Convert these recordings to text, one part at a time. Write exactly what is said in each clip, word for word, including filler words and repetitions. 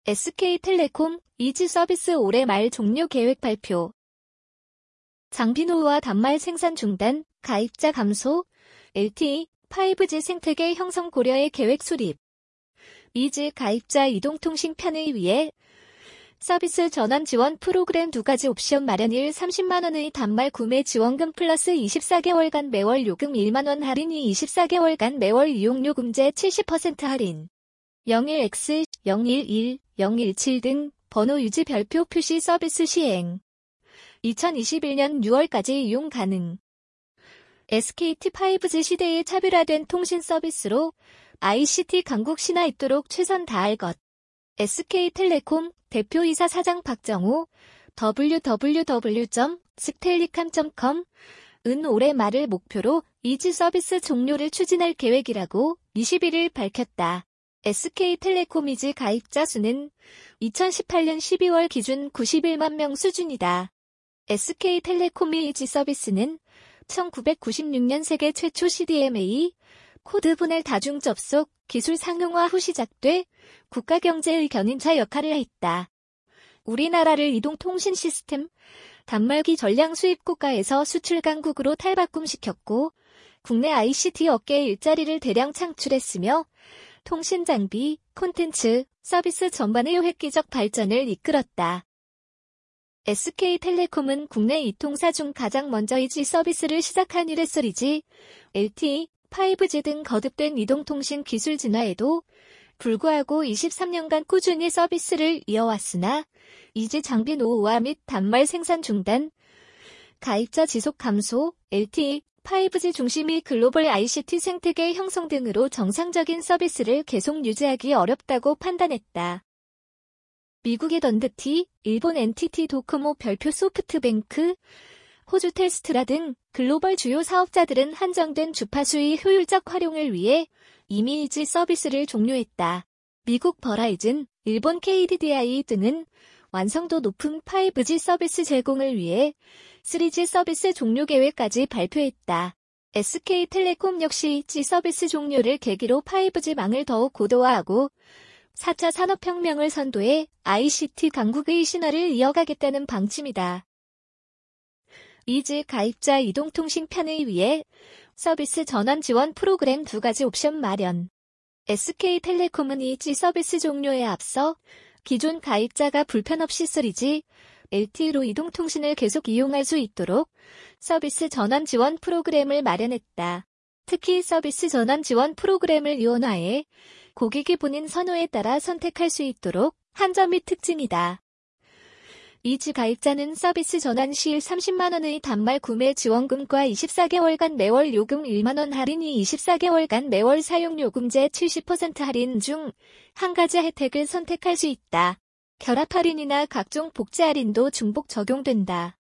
에스케이텔레콤 이지 서비스 올해 말 종료 계획 발표. 장비 노후와 단말 생산 중단, 가입자 감소, 엘티이, 파이브지 생태계 형성 고려의 계획 수립. 이지 가입자 이동통신 편의 위해 서비스 전환 지원 프로그램 두 가지 옵션 마련. 일. 삼십만 원의 단말 구매 지원금 플러스 이십사 개월간 매월 요금 일만 원 할인. 이. 이십사 개월간 매월 이용요금제 칠십 퍼센트 할인. 영일 엑스, 영일일, 영일칠 등 번호 유지 별표 표시 서비스 시행. 이천이십일 년 유월까지 이용 가능. 에스케이티 파이브지 시대의 차별화된 통신 서비스로 아이씨티 강국 신화 있도록 최선 다할 것. 에스케이텔레콤 대표이사 사장 박정호 더블유 더블유 더블유 점 스텔리캄 점 컴은 올해 말을 목표로 이지 서비스 종료를 추진할 계획이라고 이십일 일 밝혔다. 에스케이텔레콤 이지 가입자 수는 이천십팔 년 십이월 기준 구십일만 명 수준이다. 에스케이텔레콤의 이지 서비스는 천구백구십육 년 세계 최초 씨디엠에이 코드 분할 다중 접속 기술 상용화 후 시작돼 국가 경제의 견인차 역할을 했다. 우리나라를 이동통신 시스템, 단말기 전량 수입 국가에서 수출 강국으로 탈바꿈시켰고 국내 아이씨티 업계의 일자리를 대량 창출했으며 통신 장비, 콘텐츠, 서비스 전반의 획기적 발전을 이끌었다. 에스케이텔레콤은 국내 이통사 중 가장 먼저 이지 서비스를 시작한 유레서리지, 엘티이, 파이브지 등 거듭된 이동통신 기술 진화에도 불구하고 이십삼 년간 꾸준히 서비스를 이어왔으나 이지 장비 노후화 및 단말 생산 중단, 가입자 지속 감소, 엘티이, 파이브지 중심의 글로벌 아이씨티 생태계 형성 등으로 정상적인 서비스를 계속 유지하기 어렵다고 판단했다. 미국의 던드티, 일본 엔티티 도코모 별표 소프트뱅크, 호주 텔스트라 등 글로벌 주요 사업자들은 한정된 주파수의 효율적 활용을 위해 이미 이지 서비스를 종료했다. 미국 버라이즌, 일본 케이디디아이 등은 완성도 높은 파이브지 서비스 제공을 위해 쓰리지 서비스 종료 계획까지 발표했다. 에스케이텔레콤 역시 이지 서비스 종료를 계기로 파이브지망을 더욱 고도화하고 사 차 산업혁명을 선도해 아이씨티 강국의 신화를 이어가겠다는 방침이다. 이지 가입자 이동통신 편의 위해 서비스 전환 지원 프로그램 두 가지 옵션 마련. 에스케이텔레콤은 이지 서비스 종료에 앞서 기존 가입자가 불편 없이 쓰리지, 엘티이로 이동통신을 계속 이용할 수 있도록 서비스 전환 지원 프로그램을 마련했다. 특히 서비스 전환 지원 프로그램을 이원화해 고객이 본인 선호에 따라 선택할 수 있도록 한 점이 특징이다. 이지 가입자는 서비스 전환 시 삼십만 원의 단말 구매 지원금과 이십사 개월간 매월 요금 일만 원 할인이 이십사 개월간 매월 사용요금제 칠십 퍼센트 할인 중 한 가지 혜택을 선택할 수 있다. 결합 할인이나 각종 복지 할인도 중복 적용된다.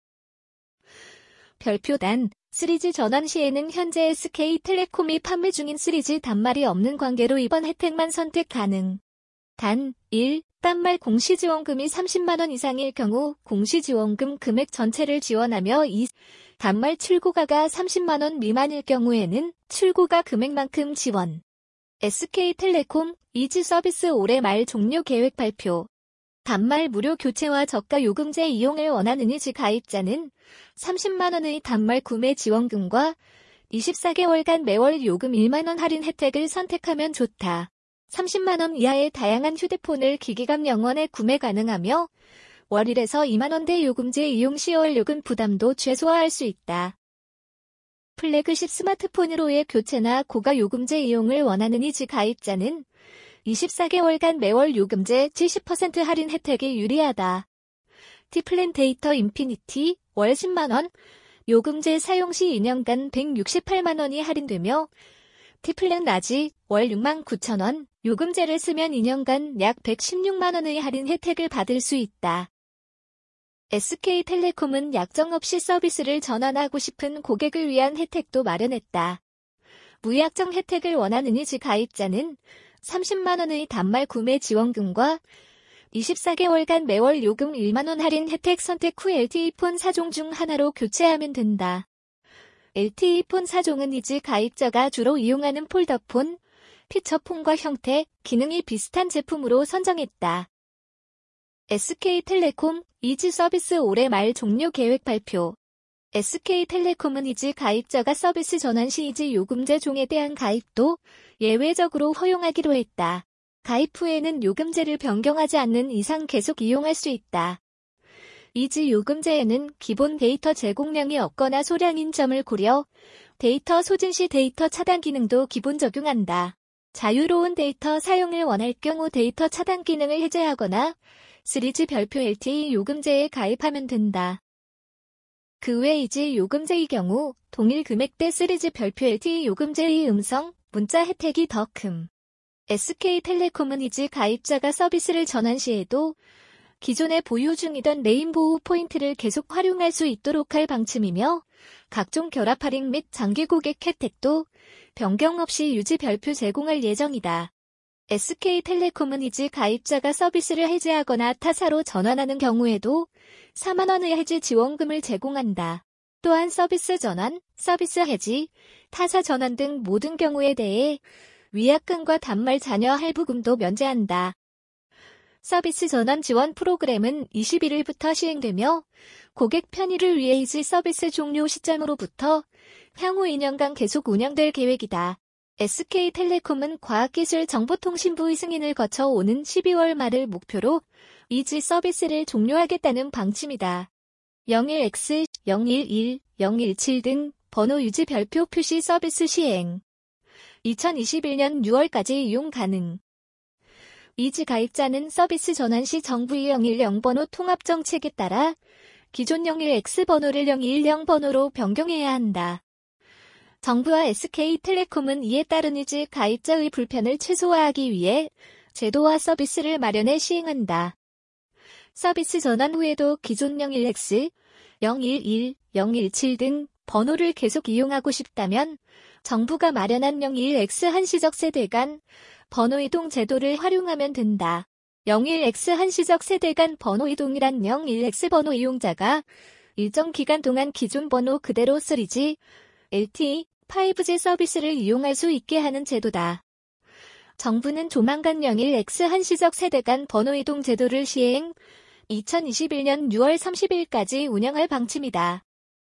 별표단, 쓰리지 전환 시에는 현재 에스케이텔레콤이 판매 중인 쓰리지 단말이 없는 관계로 이번 혜택만 선택 가능. 단, 일. 단말 공시지원금이 삼십만 원 이상일 경우 공시지원금 금액 전체를 지원하며 이. 단말 출고가가 삼십만 원 미만일 경우에는 출고가 금액만큼 지원. 에스케이텔레콤 이지 서비스 올해 말 종료 계획 발표. 단말 무료 교체와 저가 요금제 이용을 원하는 이지 가입자는 삼십만 원의 단말 구매 지원금과 이십사 개월간 매월 요금 일만 원 할인 혜택을 선택하면 좋다. 삼십만 원 이하의 다양한 휴대폰을 기기감 영원에 구매 가능하며 월 일에서 이만 원대 요금제 이용 시 월 요금 부담도 최소화할 수 있다. 플래그십 스마트폰으로의 교체나 고가 요금제 이용을 원하는 이지 가입자는 이십사 개월간 매월 요금제 칠십 퍼센트 할인 혜택이 유리하다. T플랜 데이터 인피니티 월 십만 원, 요금제 사용 시 이 년간 백육십팔만 원이 할인되며 T플랜 라지 월 육만 구천 원, 요금제를 쓰면 이 년간 약 백십육만 원의 할인 혜택을 받을 수 있다. 에스케이텔레콤은 약정 없이 서비스를 전환하고 싶은 고객을 위한 혜택도 마련했다. 무약정 혜택을 원하는 이지 가입자는 삼십만 원의 단말 구매 지원금과 이십사 개월간 매월 요금 일만 원 할인 혜택 선택 후 엘티이 폰 사 종 중 하나로 교체하면 된다. 엘티이 폰 사 종은 이지 가입자가 주로 이용하는 폴더폰, 피처폰과 형태, 기능이 비슷한 제품으로 선정했다. 에스케이텔레콤 이지 서비스 올해 말 종료 계획 발표. 에스케이텔레콤은 이지 가입자가 서비스 전환 시 이지 요금제 종에 대한 가입도 예외적으로 허용하기로 했다. 가입 후에는 요금제를 변경하지 않는 이상 계속 이용할 수 있다. 이지 요금제에는 기본 데이터 제공량이 없거나 소량인 점을 고려, 데이터 소진 시 데이터 차단 기능도 기본 적용한다. 자유로운 데이터 사용을 원할 경우 데이터 차단 기능을 해제하거나 쓰리지 별표 엘티이 요금제에 가입하면 된다. 그 외 이지 요금제의 경우 동일 금액대 쓰리지 별표 엘티이 요금제의 음성, 문자 혜택이 더 큼. 에스케이텔레콤은 이지 가입자가 서비스를 전환 시에도 기존에 보유 중이던 레인보우 포인트를 계속 활용할 수 있도록 할 방침이며 각종 결합 할인 및 장기 고객 혜택도 변경 없이 유지 별표 제공할 예정이다. 에스케이텔레콤은 이지 가입자가 서비스를 해지하거나 타사로 전환하는 경우에도 사만 원의 해지 지원금을 제공한다. 또한 서비스 전환, 서비스 해지, 타사 전환 등 모든 경우에 대해 위약금과 단말 잔여 할부금도 면제한다. 서비스 전환 지원 프로그램은 이십일 일부터 시행되며 고객 편의를 위해 이지 서비스 종료 시점으로부터 향후 이 년간 계속 운영될 계획이다. 에스케이텔레콤은 과학기술정보통신부의 승인을 거쳐 오는 십이월 말을 목표로 이지 서비스를 종료하겠다는 방침이다. 영일 엑스, 영일일, 영일칠 등 번호 유지 별표 표시 서비스 시행. 이천이십일 년 유월까지 이용 가능. 이지 가입자는 서비스 전환 시 정부의 영일영 번호 통합정책에 따라 기존 영일 엑스 번호를 영일영 번호로 변경해야 한다. 정부와 에스케이텔레콤은 이에 따른 이지 가입자의 불편을 최소화하기 위해 제도와 서비스를 마련해 시행한다. 서비스 전환 후에도 기존 영일 엑스, 영일일, 영일칠 등 번호를 계속 이용하고 싶다면 정부가 마련한 영일 엑스 한시적 세대 간 번호 이동 제도를 활용하면 된다. 영일 엑스 한시적 세대 간 번호 이동이란 영일 엑스 번호 이용자가 일정 기간 동안 기존 번호 그대로 쓰리지, 엘티이, 파이브지 서비스를 이용할 수 있게 하는 제도다. 정부는 조만간 영일 엑스 한시적 세대 간 번호 이동 제도를 시행, 이천이십일 년 유월 삼십일까지 운영할 방침이다.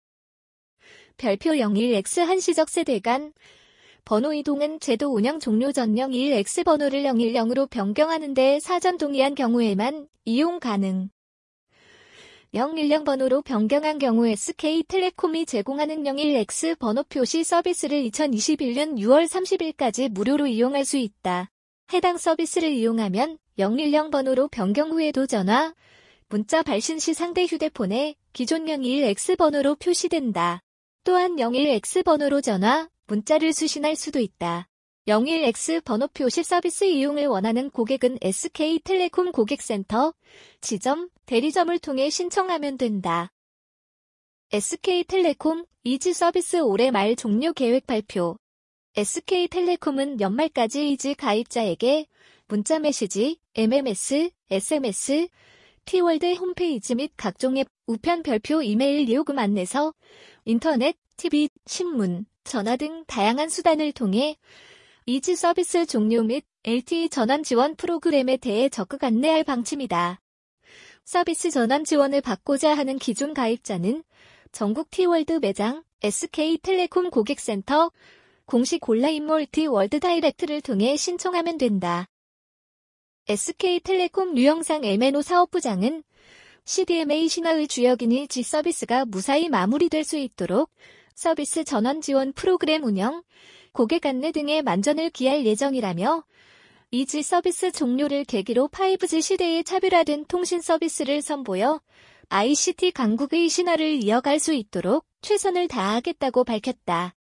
별표 영일 엑스 한시적 세대 간 번호 이동은 제도 운영 종료 전 영일 엑스 번호를 영일영으로 변경하는 데 사전 동의한 경우에만 이용 가능. 영일영 번호로 변경한 경우 에스케이텔레콤이 제공하는 영일 엑스 번호 표시 서비스를 이천이십일 년 유월 삼십일까지 무료로 이용할 수 있다. 해당 서비스를 이용하면 영일영 번호로 변경 후에도 전화, 문자 발신 시 상대 휴대폰에 기존 영일 엑스 번호로 표시된다. 또한 영일 엑스 번호로 전화, 문자를 수신할 수도 있다. 영일 엑스 번호 표시 서비스 이용을 원하는 고객은 에스케이텔레콤 고객센터, 지점, 대리점을 통해 신청하면 된다. 에스케이텔레콤 이지 서비스 올해 말 종료 계획 발표. 에스케이텔레콤은 연말까지 이지 가입자에게 문자 메시지, 엠엠에스, 에스엠에스, 티월드 홈페이지 및 각종 앱, 우편 별표 이메일 요금 안내서, 인터넷, 티비, 신문, 전화 등 다양한 수단을 통해 이지 서비스 종료 및 엘티이 전환 지원 프로그램에 대해 적극 안내할 방침이다. 서비스 전환 지원을 받고자 하는 기존 가입자는 전국 티월드 매장, 에스케이텔레콤 고객센터, 공식 온라인 몰티 월드 다이렉트를 통해 신청하면 된다. 에스케이텔레콤 류영상 엠앤오 사업부장은 씨디엠에이 신화의 주역인 이지 서비스가 무사히 마무리될 수 있도록 서비스 전환 지원 프로그램 운영, 고객 안내 등에 만전을 기할 예정이라며 이지 서비스 종료를 계기로 파이브지 시대의 차별화된 통신 서비스를 선보여 아이씨티 강국의 신화를 이어갈 수 있도록 최선을 다하겠다고 밝혔다.